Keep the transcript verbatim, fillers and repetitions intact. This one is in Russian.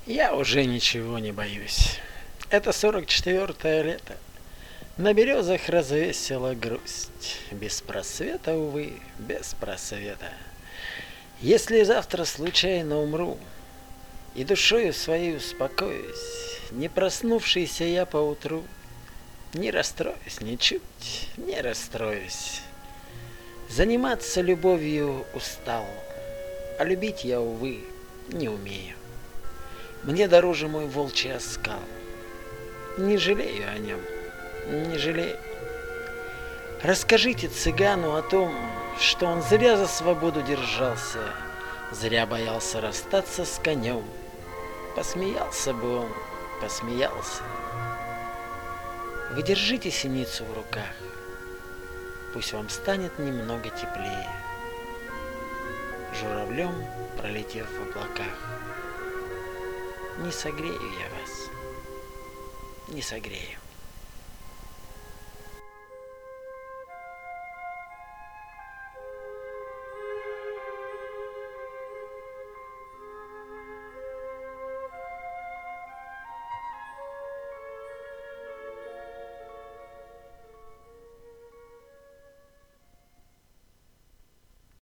Я уже ничего не боюсь. Это сорок четвертое лето. На березах развесила грусть. Без просвета, увы, без просвета. Если завтра случайно умру и душою своей успокоюсь, не проснувшийся я поутру, не расстроюсь ничуть, не расстроюсь. Заниматься любовью устал, а любить я, увы, не умею. Мне дороже мой волчий оскал. Не жалею о нем, не жалею. Расскажите цыгану о том, что он зря за свободу держался, зря боялся расстаться с конем. Посмеялся бы он, посмеялся. Вы держите синицу в руках, пусть вам станет немного теплее. Журавлем, пролетев в облаках, не согрею я вас, не согрею.